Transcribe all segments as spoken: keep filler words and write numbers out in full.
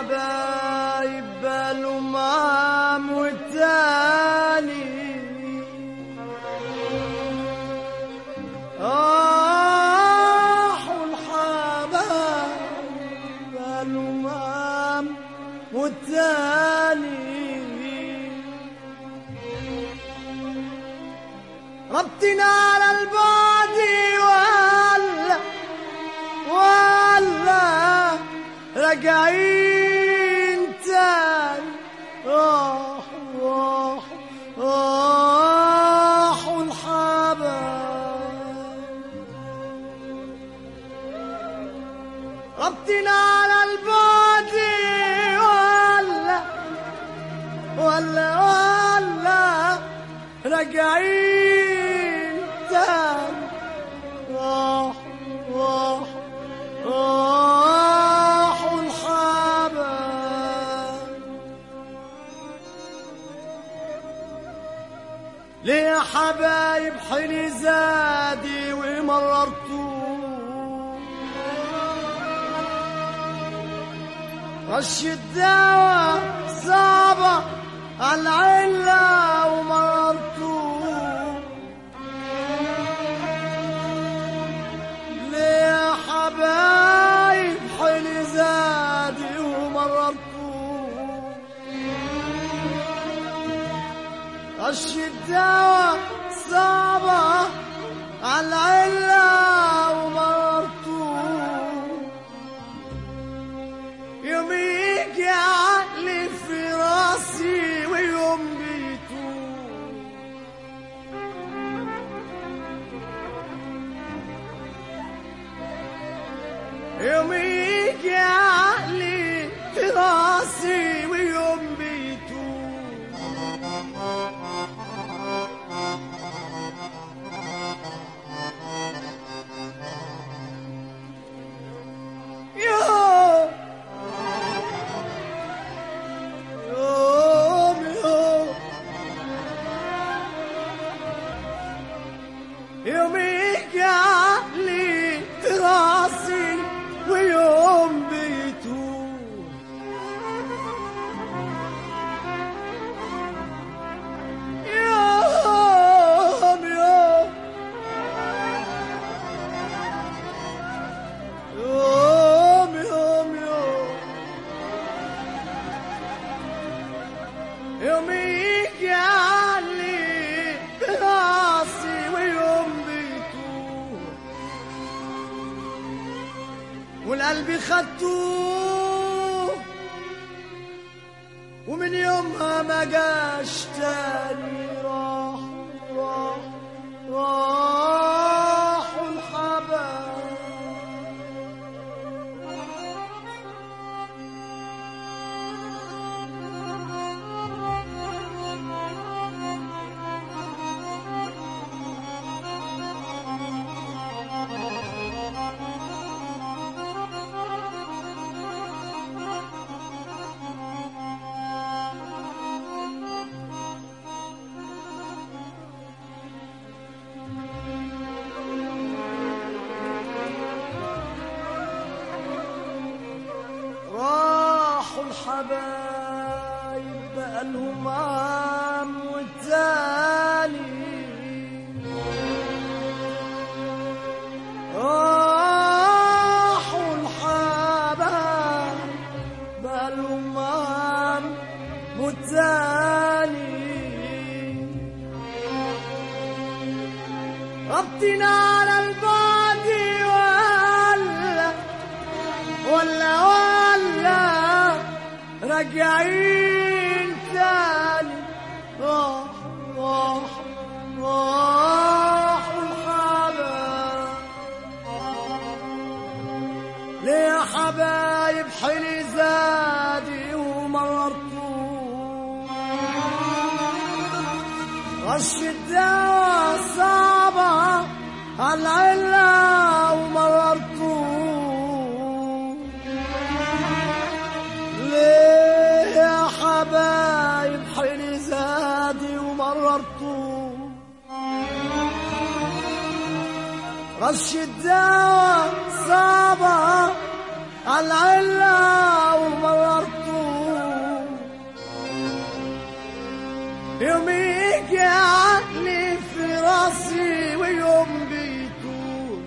حبايب بالأمام والتاني راحوا الحبايب بالأمام والتاني ربطنا على البعد ولا ولا راجعين تاني راحوا راحوا راحوا الحبايب ربطنا على البعد ولا ولا ولا راجعين تاني راحوا راحوا راحوا الحبايب ليه يا حبايب حيني زادي ومررتوه رش الدواء صعبة عالعلة ومررتوه ليه يا حبايب حيني زادي ومررتوه رش الدواء صعبة عالعلة ومررتوه يوم يجي عقلي في راسي ويوم بيتوه يوم يجي عقلي في راسي ويوم بيتوه يوم يوم يوم يوم يجي عقلي في راسي ويوم بيتوه يوم يوم يوم يوم يوم يوم يجي علي براسي ويوم بيتوه والقلب خدتوه ومن يومها ما جاش تاني راح راح راحوا الحبايب الحبايب بقالهم عام والتاني راحوا الحبايب بقالهم عام والتاني ربطنا على البعد ولا ولا ولا راجعين تاني راح راح راحوا الحبايب ليه يا حبايب حيني زادي ومررتوه رش الدواء صعبة عالعلة ومررتوه ليه يا حبايب حيني زادي ومررتوه رش الدواء صعبة عالعلة ومررتوه يوم يجي عقلي في راسي ويوم بيطول،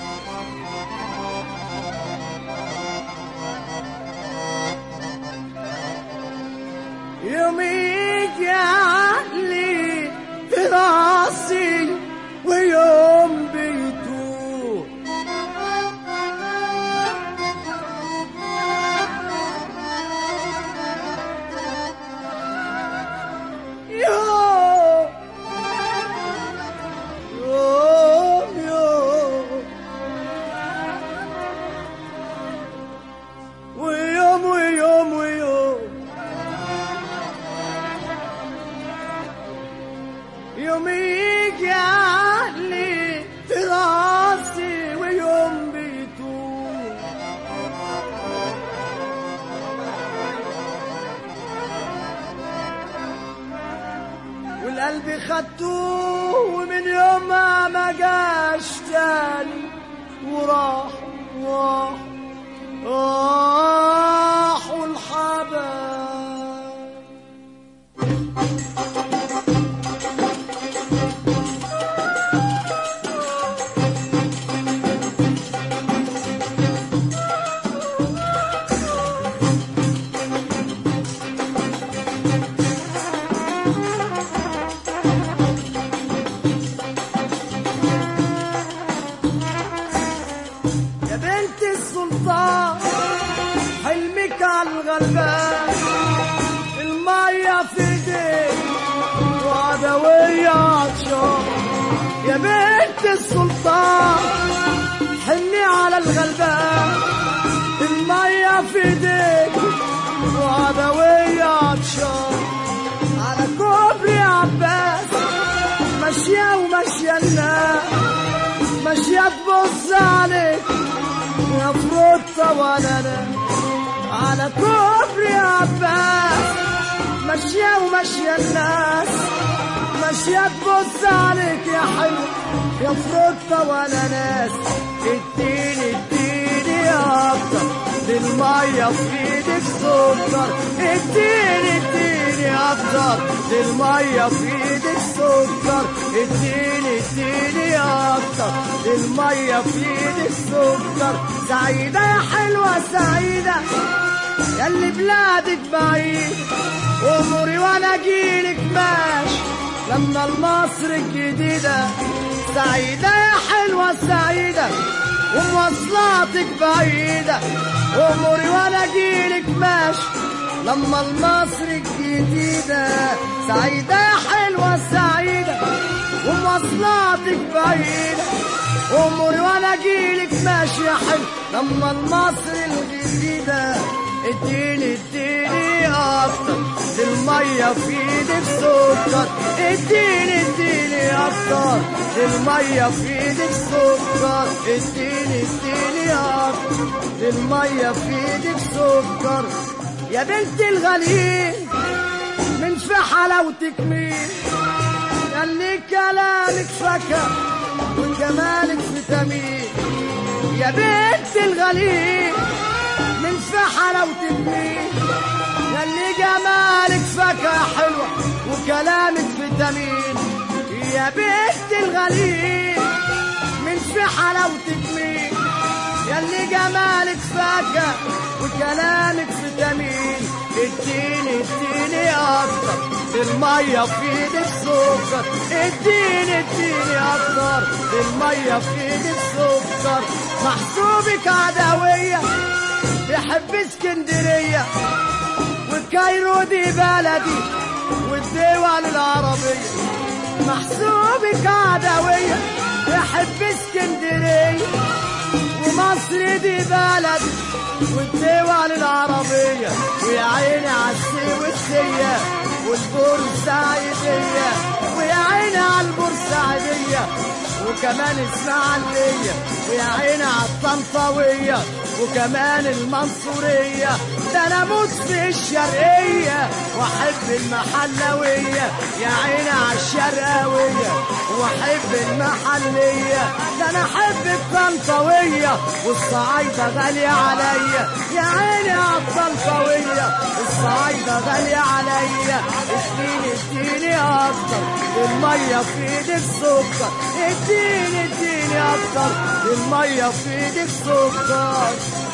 يوم يجي عقلي في راسي ويوم بيطول، يوم يوم يوم ويوم ويوم ويوم يوم يجي عقلي في راسي ويوم بيطول، والقلب خدتوه ومن يومها ما جاش تاني، وراح راح راحوا الحبايب. يا بنت السلطان حلمك عالغلبان، المية في ايديك وعدوية عطشان. يا بنت السلطان حلمي على الغلبان، المية في ايديك وعدوية عطشان. على كوبري عباس ماشية وماشية الناس، ماشية تبص عليك يا فروتة ولا انا. على كوبري عباس ماشية وماشية الناس، ماشية تبص عليك يا حلو يا فروتة ولا ناس. اديني اديني اكتر للمية في ايدك سكر، اديني اديني اكتر للمية في ايدك سكر، اديني اديني اكتر للمية في ايدك سكر. سعيدة يا حلوة سعيدة ياللي بلادك بعيد، اموري وانا اجيلك ماشي لما المصر الجديدة. سعيدة يا حلوة سعيدة ومواصلاتك بعيدة، اموري وانا اجيلك ماشي لما المصر الجديدة. سعيدة يا حلوة سعيدة ومواصلاتك بعيدة، اموري وانا اجيلك ماشي يا حلو لما المصر الجديدة. اديني اديني اكتر للمية في ايدك سكر، اديني اديني اكتر للمية في ايدك سكر، اديني اديني اكتر للمية في ايدك سكر. يا بنت الغاليين من في حلاوتك مين، ياللي كلامك فكر وجمالك فيتامين. يا بنت الغاليين من في حلاوتك مين، ياللي جمالك فاكهة حلوة وكلامك فيتامين. يا بنت الغالين من في حلاوتك مين، ياللي جمالك فاكهة وكلامك فيتامين. اديني اديني اكتر المية في ايدك سكر، اديني اديني اكتر المية في ايدك سكر. محسوبك عدوية يحب اسكندرية والكايرو دي بلدي والدول العربية. محسوبك عدوية يحب اسكندرية ومصر دي بلدي والدول العربية. ويا عيني عالسويسية والبورسعيدية، ويا عيني عالبورسعيدية وكمان اسماعيلية، ويا عيني عالطنطاوية وكمان المنصورية. ده انا اموت في الشرقية واحب المحلوية، يا عيني عالشرقاوية واحب المحلية. ده انا احب الطنطاوية والصعايدة غالية عليا، يا عيني عالطنطاوية الصعايدة المية غالية عليا، اديني اديني اكتر، المية في ايدك سكر، اديني اديني اكتر، المية في ايدك سكر.